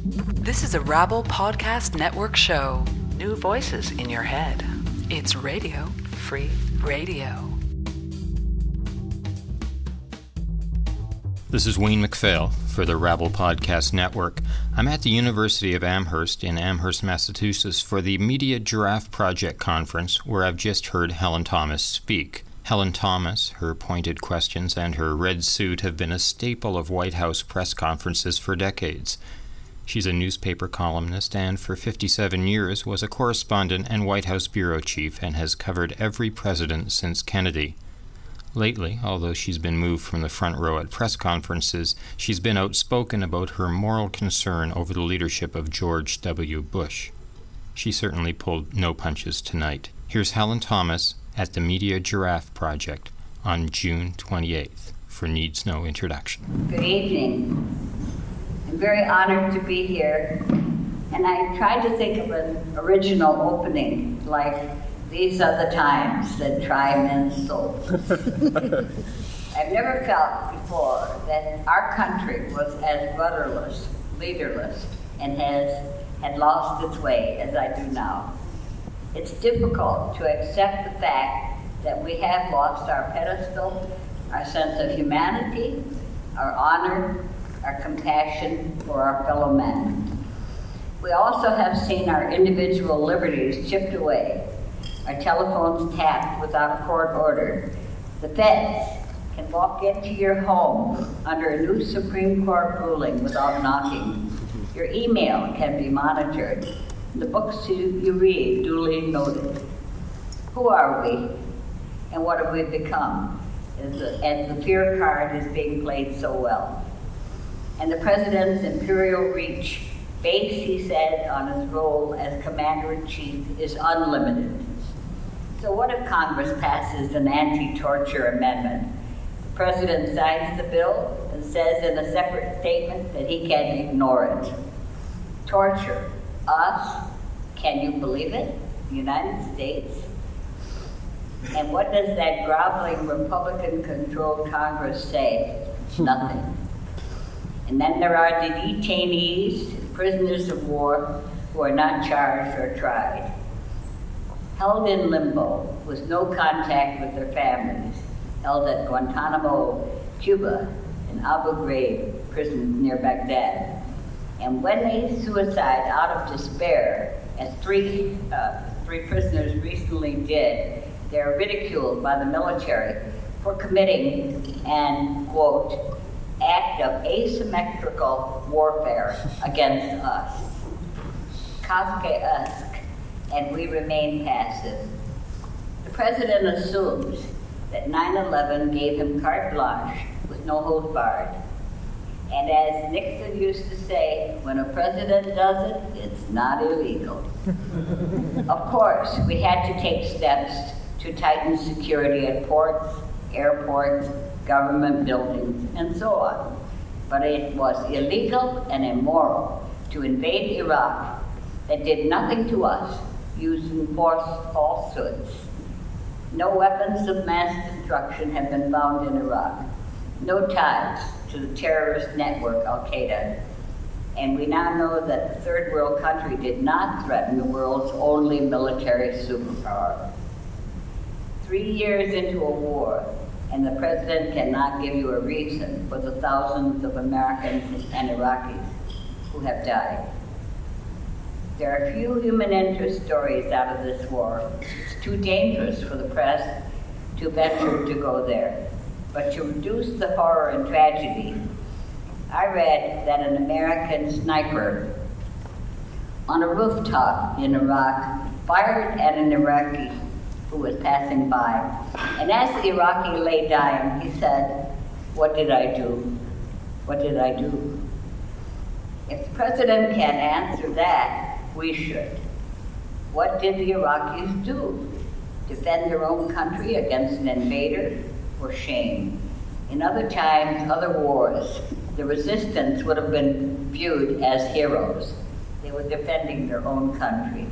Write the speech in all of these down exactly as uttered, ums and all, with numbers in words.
This is a Rabble Podcast Network show. New voices in your head. It's Radio Free Radio. This is Wayne MacPhail for the Rabble Podcast Network. I'm at the University of Amherst in Amherst, Massachusetts for the Media Giraffe Project Conference, where I've just heard Helen Thomas speak. Helen Thomas, her pointed questions, and her red suit have been a staple of White House press conferences for decades. She's a newspaper columnist and for fifty-seven years was a correspondent and White House bureau chief and has covered every president since Kennedy. Lately, although she's been moved from the front row at press conferences, she's been outspoken about her moral concern over the leadership of George W. Bush. She certainly pulled no punches tonight. Here's Helen Thomas at the Media Giraffe Project on June twenty-eighth for Needs No Introduction. Good evening. I'm very honored to be here, and I tried to think of an original opening, like, these are the times that try men's souls. I've never felt before that our country was as rudderless, leaderless, and has had lost its way as I do now. It's difficult to accept the fact that we have lost our pedestal, our sense of humanity, our honor, our compassion for our fellow men. We also have seen our individual liberties chipped away, our telephones tapped without a court order. The feds can walk into your home under a new Supreme Court ruling without knocking. Your email can be monitored. The books you, you read duly noted. Who are we, and what have we become, as the, as the fear card is being played so well? And the president's imperial reach, based, he said, on his role as commander-in-chief, is unlimited. So what if Congress passes an anti-torture amendment? The president signs the bill and says in a separate statement that he can ignore it. Torture. Us? Can you believe it? The United States? And what does that groveling Republican-controlled Congress say? Nothing. And then there are the detainees, prisoners of war, who are not charged or tried. Held in limbo with no contact with their families, held at Guantanamo, Cuba, and Abu Ghraib prison near Baghdad. And when they suicide out of despair, as three, uh, three prisoners recently did, they're ridiculed by the military for committing an, quote, act of asymmetrical warfare against us. Kafkaesque, and we remain passive. The president assumes that nine eleven gave him carte blanche with no hold barred. And as Nixon used to say, when a president does it, it's not illegal. Of course, we had to take steps to tighten security at ports, airports, government buildings, and so on. But it was illegal and immoral to invade Iraq that did nothing to us using false falsehoods. No weapons of mass destruction have been found in Iraq. No ties to the terrorist network Al-Qaeda. And we now know that the third world country did not threaten the world's only military superpower. Three years into a war, and the president cannot give you a reason for the thousands of Americans and Iraqis who have died. There are few human interest stories out of this war. It's too dangerous for the press to venture to go there. But to reduce the horror and tragedy, I read that an American sniper on a rooftop in Iraq fired at an Iraqi who was passing by. And as the Iraqi lay dying, he said, "What did I do? What did I do?" If the president can't answer that, we should. What did the Iraqis do? Defend their own country against an invader, or shame? In other times, other wars, the resistance would have been viewed as heroes. They were defending their own country.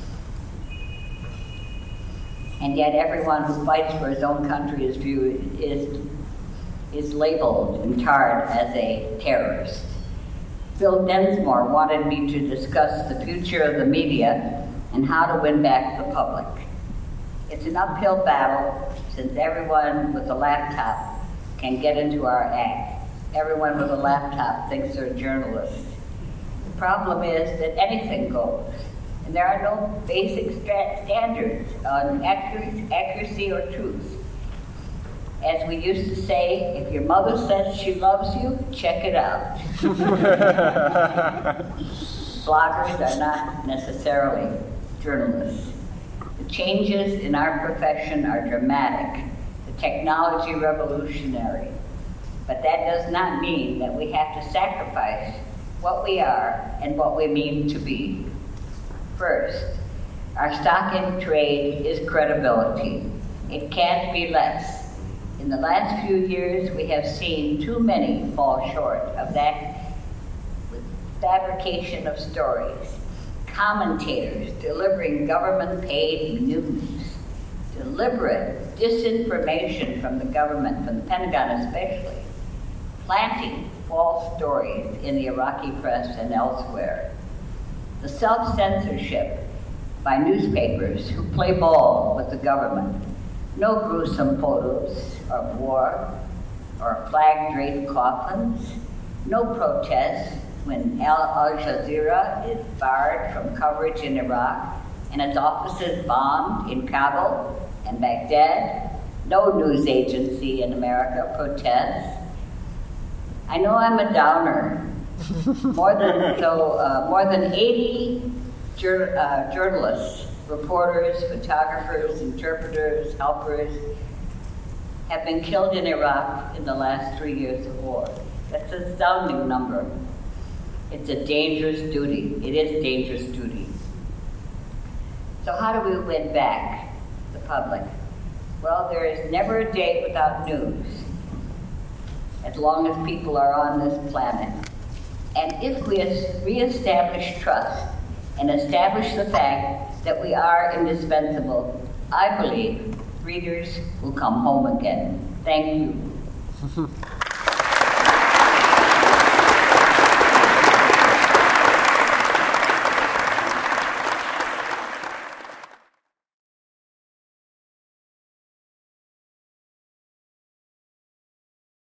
And yet everyone who fights for his own country is viewed, is, is labeled and tarred as a terrorist. Phil Densmore wanted me to discuss the future of the media and how to win back the public. It's an uphill battle since everyone with a laptop can get into our act. Everyone with a laptop thinks they're journalists. The problem is that anything goes, and there are no basic st- standards on accuracy, accuracy or truth. As we used to say, if your mother says she loves you, check it out. Bloggers are not necessarily journalists. The changes in our profession are dramatic, the technology revolutionary. But that does not mean that we have to sacrifice what we are and what we mean to be. First, our stock in trade is credibility. It can't be less. In the last few years, we have seen too many fall short of that with fabrication of stories, commentators delivering government-paid news, deliberate disinformation from the government, from the Pentagon especially, planting false stories in the Iraqi press and elsewhere, the self-censorship by newspapers who play ball with the government. No gruesome photos of war or flag-draped coffins. No protests when Al, Al Jazeera is barred from coverage in Iraq and its offices bombed in Kabul and Baghdad. No news agency in America protests. I know I'm a downer. More than so, uh, more than eighty jur- uh, journalists, reporters, photographers, interpreters, helpers have been killed in Iraq in the last three years of war. That's an astounding number. It's a dangerous duty. It is a dangerous duty. So how do we win back the public? Well, there is never a day without news, as long as people are on this planet. And if we reestablish trust and establish the fact that we are indispensable, I believe readers will come home again. Thank you.